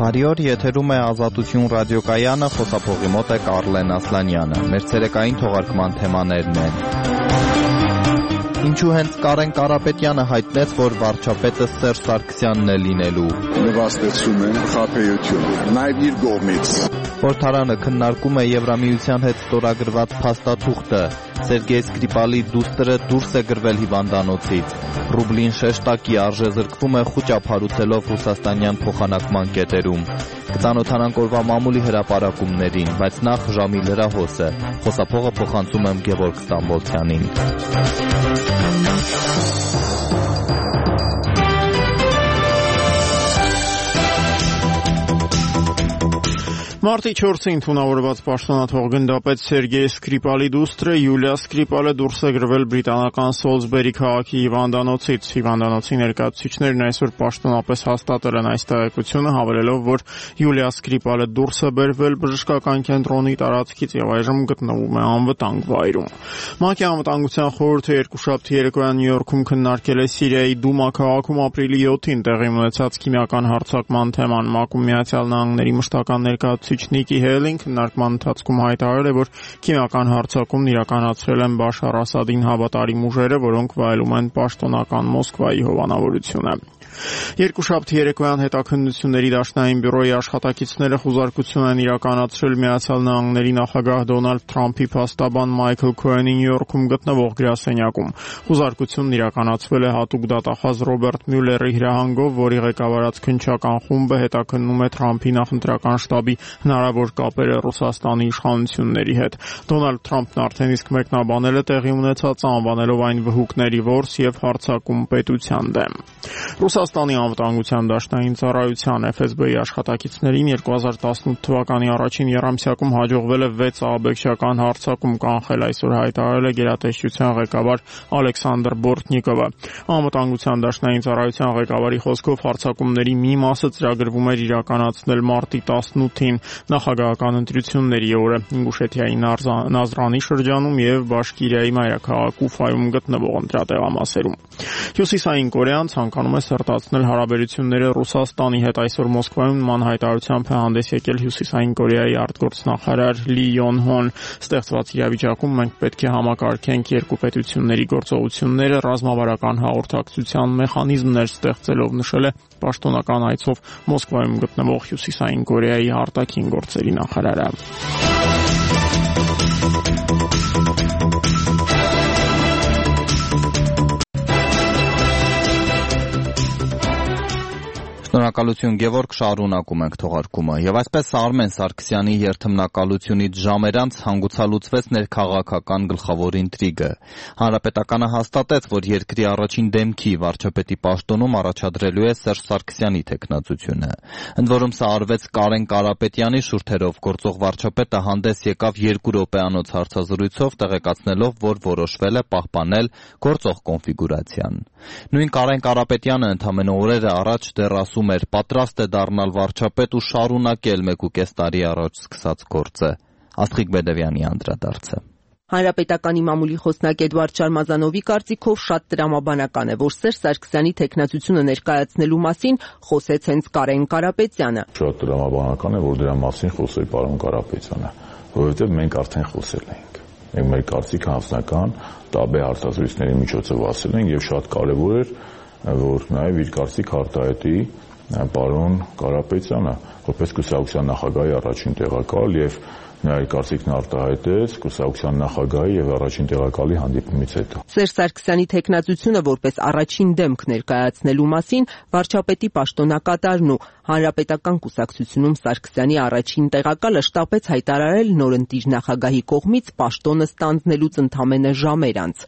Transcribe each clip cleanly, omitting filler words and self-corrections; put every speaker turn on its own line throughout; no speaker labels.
Բարի օր, եթերում է Ազատություն ռադիոկայանը, խոսափողի մոտ է Կարլեն Ասլանյանը։ Մեր ցերեկային թողարկման թեմաներն են. Ինչու հենց Կարեն Կարապետյանը հայտնեց, որ վարչապետը Սերժ Սարգսյանն է լինելու։
Նվաստեցում են խաբեությունը, նաև իր կողմից։
Խորհրդարանը քննարկում է Եվրամիության հետ ստորագրված փաստաթուղթը։ Սերգեյ Սկրիպալի դուստրը դուրս է գրվել հիվանդանոցից։ Ռուբլին շեշտակի արժեզրկվում է խուճափառուցելով ռուսաստանյան փոխանակման կետերում։ Կծանոթանանք օրվա մամուլի հրապարակումներին, բայց նախ ժամի լրահոսը։ Խոսափողը փոխանցում եմ Գևորգ Ստամբոլցյանին։
Մարտի 4-ին թունավորված պաշտոնաթող գնդապետ Սերգեյ Սկրիպալի դուստրը Յուլիա Սկրիպալը դուրս է գրվել բրիտանական Սոլսբերի քաղաքի հիվանդանոցից։ Հիվանդանոցի ներկայացուցիչներն այսօր պաշտոնապես հաստատել են այս տեղեկությունը, հավելելով, որ Յուլիա Սկրիպալը դուրս է բերվել բժշկական կենտրոնի տարածքից եւ այժմ գտնվում է անվտանգ վայրում։ ՄԱԿ-ի անվտանգության խորհուրդը երկուշաբթի երեկոյան Նյու Յորքում քննարկել է Սիրիայի Դումա քաղաքում ապրիլի 7-ին տեղի ունեցած քիմիական հարձակման թեման։ ՄԱԿ-ում Միացյալ Նահանգների մշտական ներկայացուցիչ Նիկի Հելին քննարկման ընթացքում հայտարարել է, որ քիմիական հարձակումն իրականացրել են Բաշար Ասադին հավատարիմ ուժերը, որոնք վայելում են պաշտոնական Մոսկվայի հովանավորությունը։ Երկուշաբթի երեկոյան հետաքննությունների դաշնային բյուրոյի աշխատակիցները խուզարկություն են իրականացրել Միացյալ Նահանգների նախագահ Դոնալդ Թրամփի փաստաբան Մայքլ Քոենի Նյու Յորքում գտնվող գրասենյակում։ Խուզարկությունն իրականացվել է հատուկ դատախազ Ռոբերտ Մյուլլերի հրահանգով, որի ղեկավարած քննչական խումբը հետաքննում է Թրամփի նախընտրական շտաբի հնարավոր կապերը Ռուսաստանի իշխանությունների հետ։ Դոնալդ Թրամփն արդեն իսկ մեկնաբանել է տեղի ունեցածը, անվանելով այն վհուկների որս եւ հարձակում պետության դեմ։ Ռուսաստանի անվտանգության դաշնային ծառայության FSB-ի աշխատակիցներին 2018 թվականի առաջին եռամսյակում հաջողվել է 6 ահաբեկչական հարձակում կանխել, այսօր հայտարարել է գերատեսչության ղեկավար Ալեքսանդր Բորտնիկովը։ Անվտանգության դաշնային ծառայության ղեկավարի խոսքով հարձակումների մի մասը ծրագրվում էր իրականացնել մարտի 18-ին նախագահական ընտրությունների օրը Ինգուշեթիայի Նազրանի շրջանում եւ Բաշկիրիայի մայրաքաղաք Ուֆայում գտնվող ընտրատեղամասերում։ Հյուսիսային Կորեան ցանկանում է սրտացնել հարաբերությունները Ռուսաստանի հետ։ Այսօր Մոսկվայում նման հայտարարությամբ է հանդես եկել Հյուսիսային Կորեայի արտգործնախարար Լի Յոն-հոն։ Ստեղծված իրավիճակում մենք պետք է համակարգենք երկու պետությունների գործողությունները, ռազմավարական հաղորդակցության մեխանիզմներ ստեղծելով, նշել է պաշտոնական այցով Մոսկվայում գտնվող Հյուսիսային Կորեայի արտաքին գործերի նախարարը։
Շնորհակալություն Գևորգ, շարունակում ենք թողարկումը։ Եվ այսպես Արմեն Սարգսյանի երթմնակալությունից ժամեր անց հանգուցալուծվեց ներքաղաքական գլխավոր ինտրիգը։ Հանրապետականը հաստատեց, որ երկրի առաջին դեմքի վարչապետի պաշտոնում առաջադրելու է Սերժ Սարգսյանի թեկնածությունը։ Ընդ որում սա արվեց Կարեն Կարապետյանի շուրթերով գործող վարչապետը հանդես եկավ 2 րոպեանոց հարցազրույցով, տեղեկացնելով, որ որոշվել է պահպանել գործող կոնֆիգուրացիան։ Նույն Կարեն Կարապետյանը ընդամենը օրեր առաջ դեռ ասում էր պատրաստ է դառնալ վարչապետ ու շարունակել 1.5 տարի առաջ սկսած գործը։ Աստղիկ Բեդևյանի անդրադարձը։
Հանրապետականի մամուլի խոսնակ Էդվարդ Շարմազանովի կարծիքով շատ տրամաբանական է, որ Սերժ Սարգսյանի թեկնածությունը ներկայացնելու մասին խոսեց հենց Կարեն Կարապետյանը։
Շատ տրամաբանական է, որ դրա մասին խոսել պարոն Կարապետյանը, որովհետև մենք արդեն խոսել ենք։ Մենք մեր կարծիքը հանձնական տաբե հարցազրույցների միջոցով ասել ենք եւ շատ կարեւոր էր, որ նաև իր կարծիք արտահայտի պարոն Կարապետյանը, որպես կուսակցության նախագահի առաջին տեղակալ եւ նա իր կարծիքն արտահայտեց կուսակցության նախագահի եւ առաջին տեղակալի հանդիպումից հետո։
Սերժ Սարգսյանի թեկնածությունը որպես առաջին դեմք ներկայացնելու մասին վարչապետի պաշտոնակատարն ու Հանրապետական կուսակցությունում Սարգսյանի առաջին տեղակալը շտապեց հայտարարել նորընտիր նախագահի կողմից պաշտոնը ստանձնելուց ընդամենը ժամեր անց։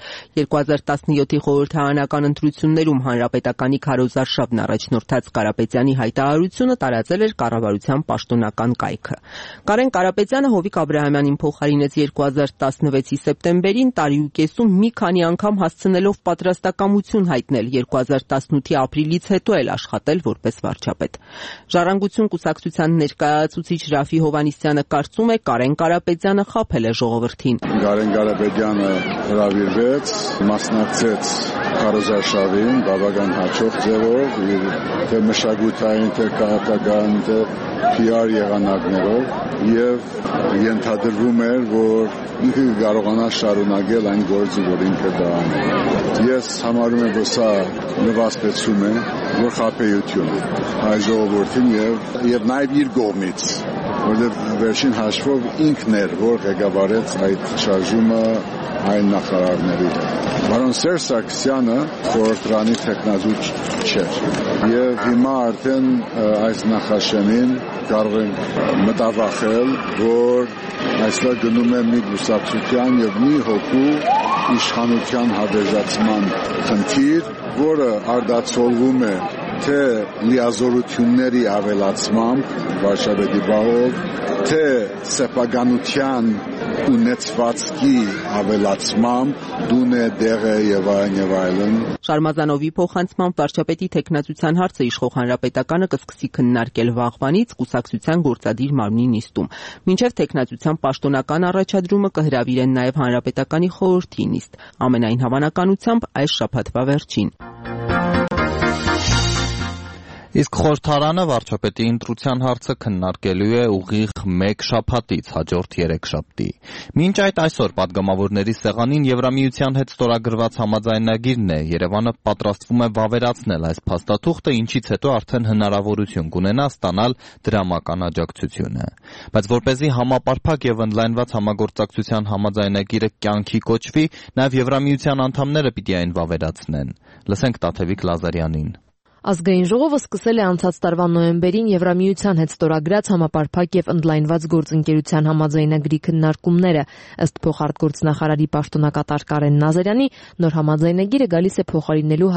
2017-ի խորհրդարանական ընտրություններում Հանրապետականի քարոզարշավն առաջնորդած Կարապետյանի հայտարարությունը տարածել էր կառավարության պաշտոնական կայքը։ Կարեն Կարապետյանը Հովիկ Աբրահամյանին փոխարինեց 2016-ի սեպտեմբերին, տարի ու կեսում մի քանի անգամ հասցնելով պատրաստակամություն հայտնել, 2018-ի ապրիլից հետո էլ աշխատել որպես վարչապետ։ Ժառանգություն կուսակցության ներկայացուցիչ Ռաֆի Հովհաննիսյանը կարծում է Կարեն Կարապետյանը խաբել է ժողովրդին։
Կարեն Կարապետյանը հրավիրվեց, մասնակցեց քարոզարշավին բավական հաջող ձևով իր թե մշակութային, թե քաղաքական, թե PR եղանակներով եւ ենթադրվում էր, որ ինքը կարողանա շարունակել այն գործը, որ ինքը դա անի։ Ես համարում եմ, որ սա նվաստեցում է, որ խաբեություն է հայ ժողովրդին եւ նաեւ իր կողմից, որովհետեւ վերջին հաշվով ինքն էր, որ ղեկավարեց այդ շարժումը այն նախարարների հետ։ Պարոն Սերժ Սարգսյանը խորհրդարանի տեխնազու չէր եւ հիմա արդեն այս նախաշեմին կարող ենք մտավախել, որ այստեղ գնում է մի գուսակցության եւ մի հոգու իշխանության հավերժացման խնդիր, որը արդացոլվում է թե լիազորությունների ավելացմամբ վարչապետի բաղով, թե սեփականության ունեցվածքի ավելացմամբ, դունե դեղը եւ այլն։
Շարմազանովի փոխանցմամբ վարչապետի տեխնացության հարցը իշխող հանրապետականը կսկսի քննարկել վաղվանից կուսակցության գործադիր մարմնի նիստում։ Մինչև տեխնացության պաշտոնական առաջադրումը կհրավիրեն նաև հանրապետականի խորհրդի նիստ, ամենայն հավանականությամբ այս շաբաթվա վերջին։
Իսկ խորհրդարանը վարչապետի ընտրության հարցը քննարկելու է ուղիղ 1 շաբաթից հաջորդ 3 շաբթի։ Մինչ այդ այսօր падգամավորների սեղանին Եվրամիության հետ ստորագրված համաձայնագիրն է, Երևանը պատրաստվում է վավերացնել այս փաստաթուղթը, ինչից հետո արդեն հնարավորություն կունենա ստանալ դրամական աջակցությունը։ Բայց որպեսզի համապարփակ եւ ընդլայնված համագործակցության համաձայնագիրը կյանքի կոչվի, նաեւ Եվրամիության անդամները պիտի այն վավերացնեն։ Լսենք Տաթևիկ Լազարյանին։
Ազգային ժողովը սկսել է անցած տարվա նոյեմբերին Եվրամիության հետ ստորագրած համապարփակ եւ ընդլայնված գործընկերության համաձայնագրի քննարկումները։ Ըստ փոխարտգործնախարարի պաշտոնակատար Կարեն Նազարյանի, նոր համաձայնագիրը գալիս է փոխարինելու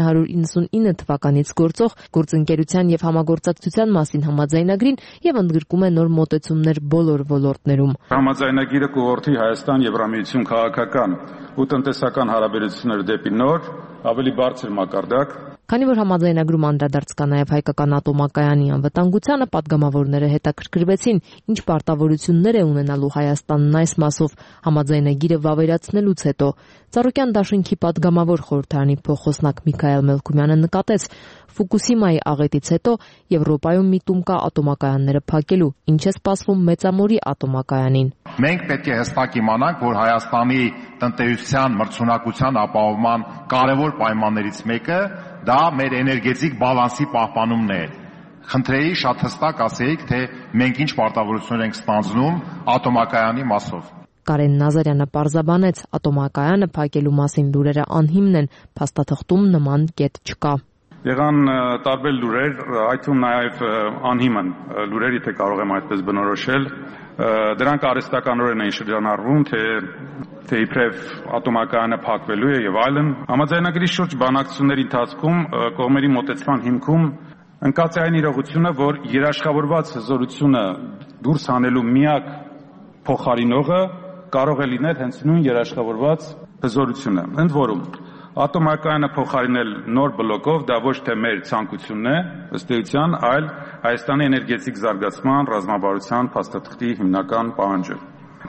1999 թվականից գործող գործընկերության եւ համագործակցության մասին համաձայնագրին եւ ընդգրկում է նոր մոտեցումներ բոլոր ոլորտներում։
Համաձայնագիրը կուղղորդի Հայաստան-Եվրամիություն քաղաքական ու տնտեսական հարաբերությունները դեպի նոր, ավելի բարձր մակարդակ։
Քանի որ համաձայնագրում անդրադարձ կա նաև հայկական ատոմակայանի անվտանգությանը, падգամավորները հետաքրքրվեցին, ինչ պարտավորություններ է ունենալու Հայաստանն այս մասով համաձայնագիրը վավերացնելուց հետո։ Ծառուկյան դաշինքի падգամավոր խորհրդարանի փոխոսնակ Միքայել Մելքումյանը նկատեց, Ֆուկուսիմայի աղետից հետո Եվրոպայում միտում կա ատոմակայանները փակելու, ինչ է սպասվում Մեծամորի ատոմակայանին։
Մենք պետք է հստակ իմանանք, որ Հայաստանի տնտեսության մրցունակության ապահովման կարևոր պայմաններից մեկը դա մեր էներգետիկ բալանսի պահպանումն է։ Խնդրեի շատ հստակ ասեիք, թե մենք ինչ պարտավորություններ ենք ստանձնում ատոմակայանի մասով։
Կարեն Նազարյանը պարզաբանեց, ատոմակայանը փակելու մասին լուրերը անհիմն են, փաստաթղթում նման կետ չկա։
Եղան տարբեր լուրեր, այդ թվում նաև անհիմն լուրեր, եթե կարող եմ այդպես բնորոշել, դրանք արհեստականորեն էին շրջանառվում, թե իբրև ատոմակայանը փակվելու է եւ այլն։ Համաձայնագրի շուրջ բանակցությունների ընթացքում կողմերի մոտեցման հիմքում ընկած է այն իրողությունը, որ երաշխավորված հզորությունը դուրս հանելու միակ փոխարինողը կարող է լինել հենց նույն երաշխավորված հզորությունը։ Ընդ որում, ատոմակայանը փոխարինել նոր բլոկով դա ոչ թե մեր ցանկությունն է, ըստ էության, այլ Հայաստանի էներգետիկ զարգացման ռազմավարության փաստաթղթի հիմնական պահանջը։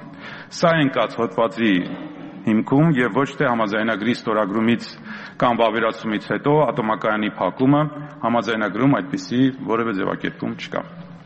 Սա ընկած հոդվածի հիմքում եւ ոչ թե համաձայնագրի ստորագրումից կամ վավերացումից հետո ատոմակայանի փակումը համաձայնագրում այդպիսի որևէ ձևակերպում չկա։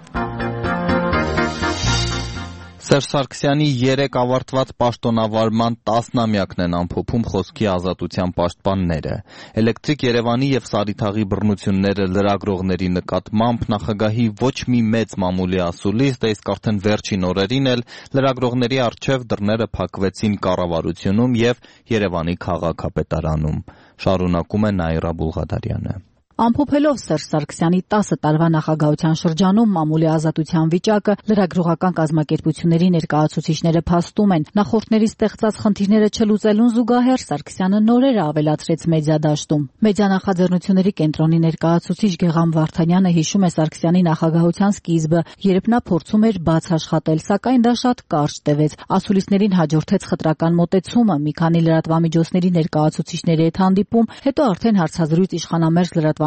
Սերժ Սարգսյանի 3 ավարտված պաշտոնավարման 10-ամյակն են ամփոփում խոսքի ազատության պաշտպանները։ Էլեկտրիկ Երևանի եւ Սարիթաղի բռնությունները լրագրողների նկատմամբ նախագահի ոչ մի մեծ մամուլի ասուլիստ, իսկ արդեն վերջին օրերին էլ լրագրողների առջև դռները փակվեցին կառավարությունում եւ Երևանի քաղաքապետարանում։ Շարունակում է Նաիրա Բուլղադարյանը։
Ամփոփելով Սերժ Սարգսյանի 10 տարվա նախագահության շրջանում մամուլի ազատության վիճակը, լրագրողական կազմակերպությունների ներկայացուցիչները փաստում են, նախորդների ստեղծած խնդիրները չլուծելուն զուգահեռ Սարգսյանը նորերը ավելացրեց մեդիադաշտում։ Մեդիա նախաձեռնությունների կենտրոնի ներկայացուցիչ Գեգամ Վարդանյանը հիշում է Սարգսյանի նախագահության սկիզբը, երբ նա փորձում էր բաց աշխատել, սակայն դա շատ կարճ տևեց։ Ասուլիսներին հաջորդեց խտրական մոտեցումը, մի քանի լրատվամիջոցների ներկայացուցիչների հետ հանդիպում, հետո արդեն հարցազրույց իշխանամերձ լրատվամիջոցների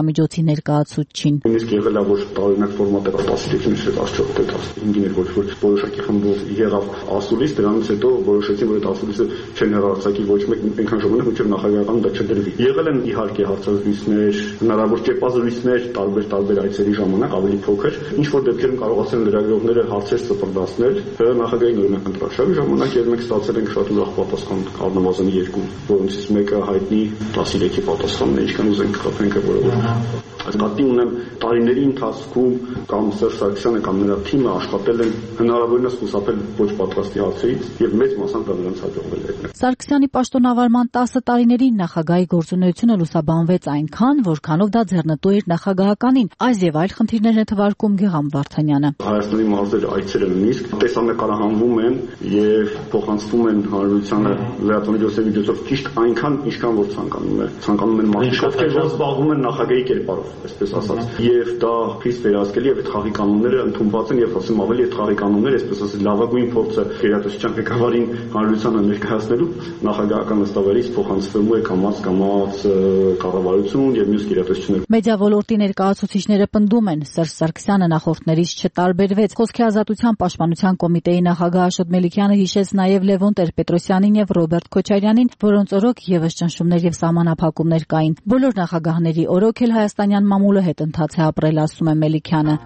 լրատվամիջոցի ներկայացուցչին։
Նույնիսկ եղել է որ տարօրինակ ֆորմատը 10-ից 15 որ որոշակի խմբով եղավ ասուլիս, դրանից հետո որոշեցին որ այդ ասուլիսը չեն հեռարձակի ոչ մեկ այնքան ժամանակ մինչև նախագահական դա չդրվի։ Եղել են իհարկե հարցազրույցներ, հնարավոր ճեպազրույցներ տարբեր այցերի ժամանակ ավելի փոքր, ինչ որ դեպքերում կարողացան լրագրողները հարցեր սպրդացնել նախագահային օրինակ ընտրաշարի ժամանակ եւ մենք ստացել ենք շատ ուրախ պատասխան առնվազն 2, որոնցից մեկը հայտնի 13-ի պատասխանն է, ինչքան ուզենք խփենք որովհետեւ Ասկատի ունեմ տարիների ընթացքում կամ Սերժ Սարգսյանը կամ նրա թիմը աշխատել են հնարավորինս խուսափել ոչ պատրաստի հարցերից եւ մեծ մասամբ նրանց հաջողվել է։
Սարգսյանի պաշտոնավարման 10 տարիներին նախագահի գործունեությունը լուսաբանվեց այնքան, որքանով դա ձեռնտու էր նախագահականին, այս եւ այլ խնդիրներ է թվարկում Գեգամ Վարդանյանը։
Հայաստանի մարզերը այցերը նույնիսկ տեսանկարահանվում են եւ փոխանցվում են հանրությանը լրատվամիջոցների միջոցով ճիշտ այնքան, ինչքան որ ցանկանում են մարդիկ, ովքեր զբաղվում են նախագահի կերպարով, այսպես ասած։ Եվ դա խիստ վերահսկելի եւ այդ խաղի կանոնները ընդունված են եւ ասեմ ավելի այդ խաղի կանոնները, այսպես ասած, լավագույն փորձը գերատեսչության ղեկավարին հանրությանը ներկայացնելու նախագահական նստավարից փոխանցվելու է կամաց կառավարություն եւ մյուս գերատեսչություններ։
Մեդիա ոլորտի ներկայացուցիչները պնդում են, Սերժ Սարգսյանը նախորդներից չտարբերվեց։ Խոսքի ազատության պաշտպանության կոմիտեի նախագահ Աշոտ Մելիքյանը հիշեց նաեւ Լևոն Տեր-Պետրոսյանին եւ Ռոբերտ Քոչարյանին, որոնց օրոք եւս ճնշումներ եւ սահմանափակումներ կային։ Բոլոր նախագահների օրոք էլ հայաստանյան մամուլը հետընթաց է ապրել, ասում է Մելիքյանը։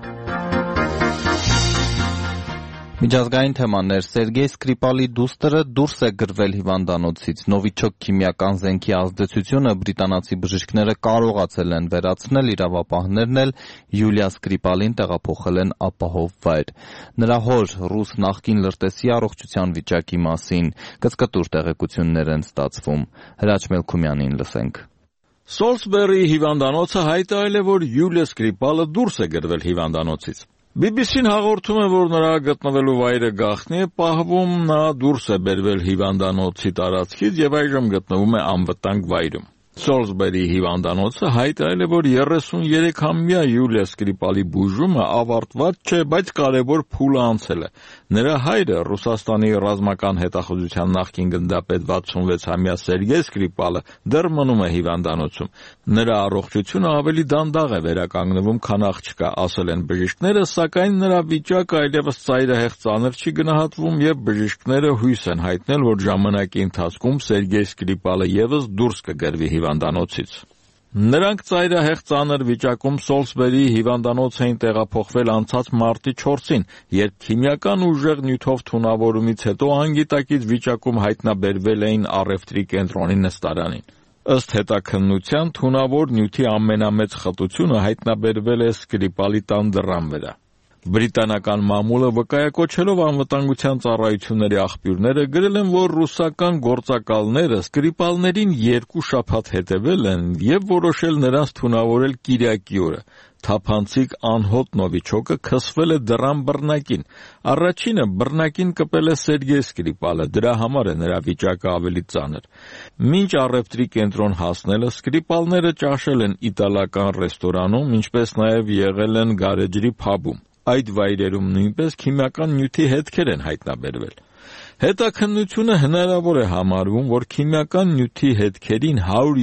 Միջազգային թեմաներ Սերգեյ Սկրիպալի դուստրը դուրս է գրվել հիվանդանոցից։ Նովիչոկ քիմիական զենքի ազդեցությունը բրիտանացի բժիշկները կարողացել են վերացնել, իրավապահներն էլ Յուլիա Սկրիպալին տեղափոխել են ապահով վայր։ Նրա հոր ռուս նախկին լրտեսի առողջության վիճակի մասին կծկտուր տեղեկություններ են ստացվում։ Հրաչ Մելքումյանին լսենք։
Սոլսբերի հիվանդանոցը հայտարարել է, որ Յուլիա Սկրիպալը դուրս է գրվել հիվանդանոցից։ BBC-ն հաղորդում է, որ նրա գտնվելու վայրը գաղտնի է պահվում, նա դուրս է բերվել հիվանդանոցի տարածքից եւ այժմ գտնվում է անվտանգ վայրում։ Սոլսբերի հիվանդանոցը հայտարարել է, որ 33-ամյա Յուլիա Սկրիպալի բուժումը ավարտված չէ, բայց կարևոր փուլը անցել է։ Նրա հայրը Ռուսաստանի ռազմական հետախուզության նախկին գնդապետ 66-ամյա Սերգեյ Սկրիպալը դեռ մնում է հիվանդանոցում։ Նրա առողջությունը ավելի դանդաղ է վերականգնվում, քան աղջկա, ասել են բժիշկները, սակայն նրա վիճակը այլևս ծայրահեղ ծանր չի գնահատվում եւ բժիշկները հույս են հայտնել, որ ժամանակի ընթացքում Սերգեյ Սկրիպալը եւս դուրս կգրվի հիվանդանոցից։ Նրանք ծայրահեղ ծանր վիճակում Սոլսբերի հիվանդանոց էին տեղափոխվել անցած մարտի 4-ին, երբ քիմիական ուժեղ նյութով թունավորումից հետո անգիտակից վիճակում հայտնաբերվել էին առևտրի կենտրոնի նստարանին։ Ըստ հետաքննության թունավոր նյութի ամենամեծ խտությունը հայտնաբերվել է Սկրիպալի տան դռան վրա։ Բրիտանական մամուլը վկայակոչելով անվտանգության ծառայությունների աղբյուրները գրել են, որ ռուսական գործակալները Սկրիպալներին 2 շաբաթ հետևել են եւ որոշել նրանց թունավորել կիրակի օրը։ Թափանցիկ անհոտ նովիչոկը քսվել է դռան բռնակին։ Առաջինը բռնակին կպել է Սերգեյ Սկրիպալը, դրա համար է նրա վիճակը ավելի ծանր։ Մինչ առևտրի կենտրոն հասնելը Սկրիպալները ճաշել են իտալական ռեստորանում, ինչպես նաեւ եղել են գարեջրի փաբում։ Այդ վայրերում նույնպես քիմիական նյութի հետքեր են հայտնաբերվել։ Հետաքննությունը հնարավոր է համարվում, որ քիմիական նյութի հետքերին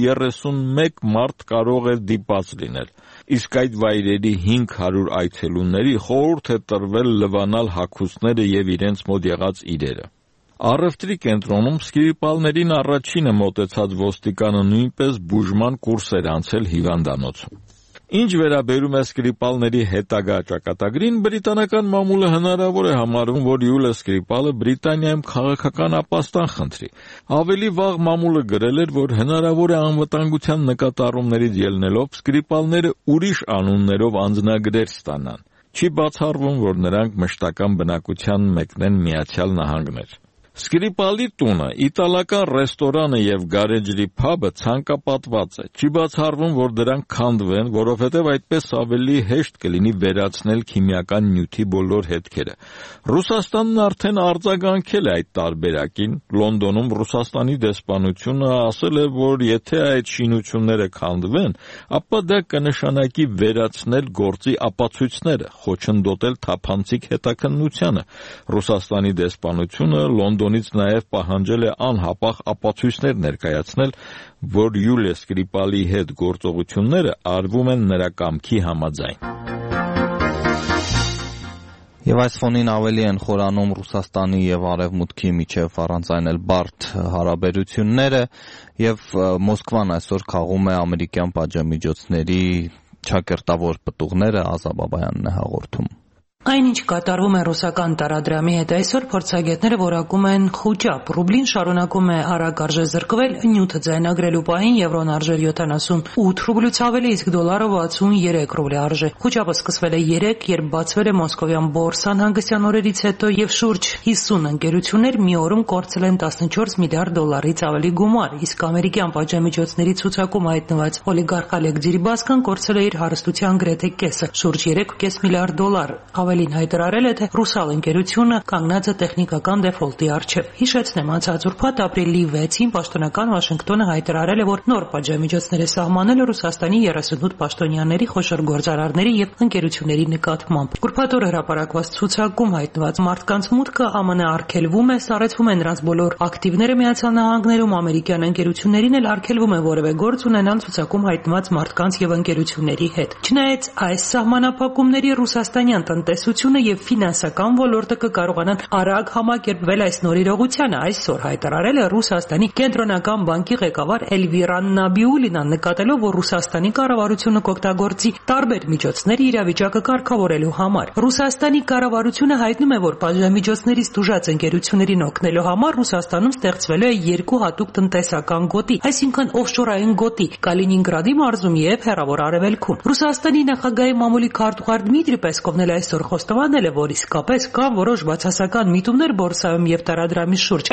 131 մարդ կարող է դիպած լինել, իսկ այդ վայրերի 500 այցելուների խորհուրդ է տրվել լվանալ հագուստները եւ իրենց մոտ եղած իրերը։ Առևտրի կենտրոնում Սկրիպալներին առաջինը մոտեցած ոստիկանը նույնպես բուժման կուրս էր անցել հիվանդանոցում։ Ինչ վերաբերում է Սկրիպալների հետագա ճակատագրին, բրիտանական մամուլը հնարավոր է համարում, որ Յուլիա Սկրիպալը Բրիտանիայում քաղաքական ապաստան խնդրի։ Ավելի վաղ մամուլը գրել էր, որ հնարավոր է անվտանգության նկատառումներից ելնելով Սկրիպալները ուրիշ անուններով անձնագրեր ստանան։ Չի բացառվում, որ նրանք մշտական բնակության մեկնեն Միացյալ Նահանգներ։ Սկրիպալի տունը, իտալական ռեստորանը եւ գարեջրի փաբը ցանկապատված է։ Չի բացառվում, որ դրանք քանդվեն, որովհետեւ այդպես ավելի հեշտ կլինի վերացնել քիմիական նյութի բոլոր հետքերը։ Ռուսաստանն արդեն արձագանքել է այդ տարբերակին։ Լոնդոնում Ռուսաստանի դեսպանությունը ասել է, որ եթե այդ շինությունները քանդվեն, ապա դա կնշանակի վերացնել գործի ապացույցները, խոչընդոտել թափանցիկ հետաքննությանը։ Ռուսաստանի դեսպանությունը Լոնդոնի Վաշինգտոնից նաև պահանջել է անհապաղ ապացույցներ ներկայացնել, որ Յուլիա Սկրիպալի հետ գործողությունները արվում են նրա կամքի համաձայն։
Եվ այս ֆոնին ավելի են խորանում Ռուսաստանի եւ Արևմուտքի միջև առանց այն էլ բարդ հարաբերությունները, եւ Մոսկվան այսօր քաղում է ամերիկյան պատժամիջոցների ճակերտավոր պտուղները, Ազա Բաբայանն է հաղորդում։
Այնինչ կատարվում է ռուսական տարադրամի հետ այսօր փորձագետները որակում են խուճապ։ Ռուբլին շարունակում է արագ արժե զրկվել, նյութը ձայնագրելու պահին եվրոն արժեր 78 ռուբլուց ավելի, իսկ դոլարը 63 ռուբլի արժե։ Խուճապը սկսվել է 3, երբ բացվել է մոսկովյան բորսան հանգստյան օրերից հետո եւ շուրջ 50 ընկերություններ մի օրում կորցրել են 14 միլիարդ դոլարից ավելի գումար, իսկ ամերիկյան պատժամիջոցների ցուցակում հայտնված օլիգարխ Օլեգ Դերիբասկան կորցրել է իր հարստության գրեթե կեսը, շուրջ 3.5 միլիարդ դոլար։ Ավելին հայտարարել է, թե ռուսալ ընկերությունը կանգնած է տեխնիկական դեֆոլտի առջև։ Հիշեցնեմ, անցած ուրբաթ ապրիլի 6-ին պաշտոնական Վաշինգտոնը հայտարարել է, որ նոր պատժամիջոցներ է սահմանել Ռուսաստանի 38 պաշտոնյաների, խոշոր գործարարների եւ ընկերությունների նկատմամբ։ Ուրբաթ օրը հրապարակված ցուցակում հայտնված մարդկանց մուտքը ԱՄՆ արգելվում է, սառեցվում է նրանց բոլոր ակտիվները Միացյալ Նահանգներում, ամերիկյան ընկերություններին էլ արգելվում է որևէ գործ ունենալ ցուցակում հայտնված մարդկանց եւ ընկերությունների հետ։ Չնայած այս սահմանափակումների ռուսաստանյան տնտեսությունը եւ ֆինանսական ոլորտը կկարողանան արագ համակերպվել այս նոր իրողությանը, այսօր հայտարարել է Ռուսաստանի կենտրոնական բանկի ղեկավար Էլվիրա Նաբիուլինը, նկատելով, որ Ռուսաստանի կառավարությունը կօգտագործի տարբեր միջոցներ իրավիճակը կարգավորելու համար։ Ռուսաստանի կառավարությունը հայտնում է, որ պատժամիջոցներից տուժած ընկերություններին օգնելու համար Ռուսաստանում ստեղծվելու է երկու հատուկ տնտեսական գոտի, այսինքն օֆշորային գոտի Կալինինգրադի մարզում եւ Հեռավոր Արևելքում։ Ռուսաստանի նախագահի մամուլի քարտուղար Դմիտրի Պեսկովն էլ այսօր խոստովանել է, որ իսկապես կան որոշ բացասական միտումներ բորսայում եւ տարադրամի շուրջ։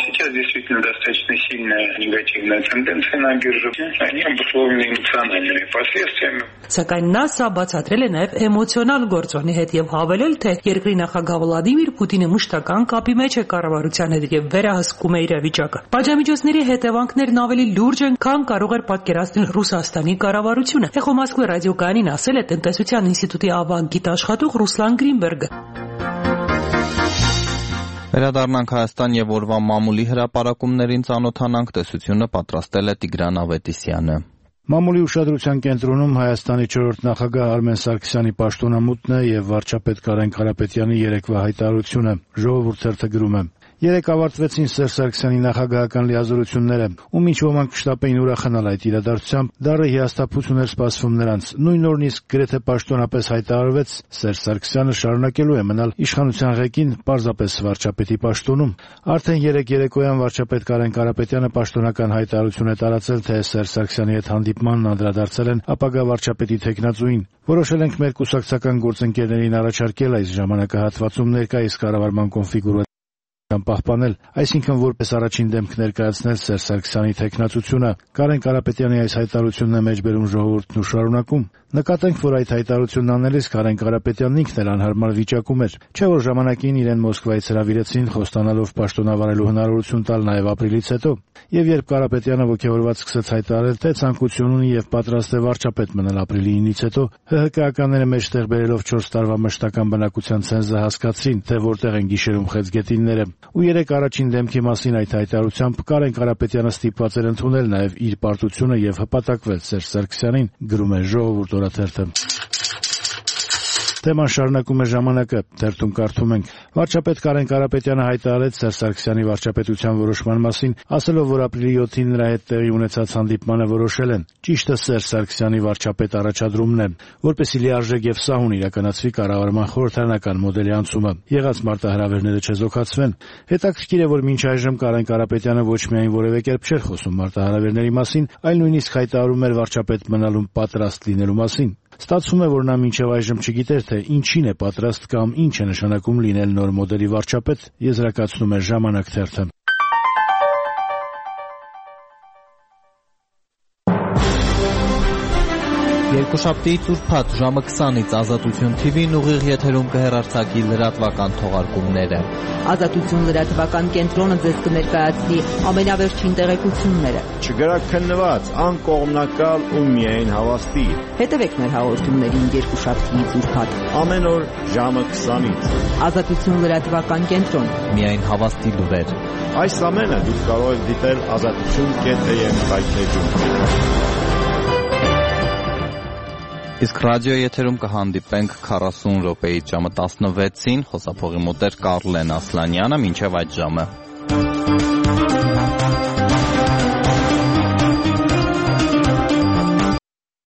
Սակայն նա սա բացատրել է նաեւ էմոցիոնալ գործոնի հետ եւ հավելել, թե երկրի նախագահ Վլադիմիր Պուտինը մշտական կապի մեջ է կառավարության հետ եւ վերահսկում է իրավիճակը։ Պատժամիջոցների հետևանքներն ավելի լուրջ են, քան կարող էր պատկերացնել Ռուսաստանի կառավարությունը։ Էխո Մոսկվա ռադիոկայանին ասել է տնտեսության ինստիտուտի ավագ գիտաշխատող Ռուսլան Գրինբերգը։
Վերադառնանք Հայաստան եւ օրվա մամուլի հրապարակումներին ծանոթանանք, տեսությունը պատրաստել է Տիգրան Ավետիսյանը։
Մամուլի ուշադրության կենտրոնում Հայաստանի 4-րդ նախագահ Արմեն Սարգսյանի պաշտոնամուտն է եւ վարչապետ Կարեն Կարապետյանի երեկվա հայտարարությունը։ Ժողովուրդ թերթը գրում է. Երեկ ավարտվեցին Սերժ Սարգսյանի նախագահական լիազորությունները, ում ինչ ոմանք կշտապեին ուրախանալ այդ իրադարձությամբ, դառը հիասթափություն էր սպասվում նրանց։ Նույն օրն իսկ գրեթե պաշտոնապես հայտարարվեց Սերժ Սարգսյանը շարունակելու է մնալ իշխանության ղեկին պարզապես վարչապետի պաշտոնում։ Արդեն երեկ երեկոյան վարչապետ Կարեն Կարապետյանը պաշտոնական հայտարարություն է տարածել, թե Սերժ Սարգսյանի հետ հանդիպմանն անդրադարձել են ապագա վարչապետի թեկնածուին։ Որոշել ենք մեր կուսակցական գործընկերներին առաջարկել այս ժամանակահատվածում ներկայիս կառավարման կոնֆիգուրացիան պահպանել, այսինքն որպես առաջին դեմք ներկայացնել Սերժ Սարգսյանի թեկնածությունը։ Կարեն Կարապետյանի այս հայտարարությունն է մեջբերում ժողովուրդն ու շարունակում. Նկատենք, որ այդ հայտարարությունն անելիս Կարեն Կարապետյանն ինքն էլ անհարմար վիճակում էր, չէ՞ որ ժամանակին իրեն Մոսկվայից հրավիրեցին խոստանալով պաշտոնավարելու հնարավորություն տալ նաև ապրիլից հետո։ Եվ երբ Կարապետյանը ոգևորված սկսեց հայտարարել, թե ցանկություն ունի եւ պատրաստ է վարչապետ մնալ ապրիլի 9-ից հետո, ՀՀԿ-ականները մեջտեղ բերելով 4 տարվա մշտական բնակության ցենզը հասկացրին, թե որտեղ են գիշերում խեցգետինները։ Ու երեք առաջին դեմքի մասին այդ հայտարարությամբ Կարեն Կարապետյանը ստիպված էր ընդունել նաև իր պարտությունը եւ հպատակվել Սերժ Սարգսյանին, գրում է Ժողովուրդ օրաթերթը։ Թեման շարունակում է ժամանակը, թերթում կարդում ենք. Վարչապետ Կարեն Կարապետյանը հայտարարեց Սերժ Սարգսյանի վարչապետության որոշման մասին, ասելով, որ ապրիլի 7-ին նրա հետ տեղի ունեցած հանդիպմանը որոշել են։ Ճիշտը Սերժ Սարգսյանի վարչապետ առաջադրումն է, որպեսզի լիարժեք եւ սահուն իրականացվի կառավարման խորհրդարանական մոդելի անցումը։ Եղած մարտահրավերները չեզոքացվեն։ Հետաքրքիր է, որ մինչ այժմ Կարեն Կարապետյանը ոչ միայն որևէ կերպ չէր խոսում մարտահրավերների մասին, այլ նույնիսկ հայտարարում էր վարչապետ մնալու պատրաստ լինելու մասին։ Ստացվում է, որ նա մինչև այժմ չգիտեր, թե ինչին է պատրաստ կամ ինչ է նշանակում լինել նոր մոդելի վարչապետ, եզրակացնում է Ժամանակ թերթը։
Երկուշաբթիից ուրբաթ ժամը 20-ից Ազատություն TV-ն ուղիղ եթերում կհեռարձակի լրատվական թողարկումները։
Ազատություն լրատվական կենտրոնը ձեզ կներկայացնի ամենավերջին տեղեկությունները։
Չգրակ քննված, անկողմնակալ ու միայն հավաստի։
Հետևեք մեր հաղորդումներին երկուշաբթիից ուրբաթ։
Ամեն օր ժամը 20-ից։
Ազատություն լրատվական կենտրոն։
Միայն հավաստի լուրեր։
Այս ամենը դուք կարող եք դիտել azatutun.am հայտնեջում։
Իսկ ռադիոյի եթերում կհանդիպենք 40 րոպեից ժամը 16-ին, խոսափողի մոտ էր Կարլեն Ասլանյանը, մինչև այդ ժամը։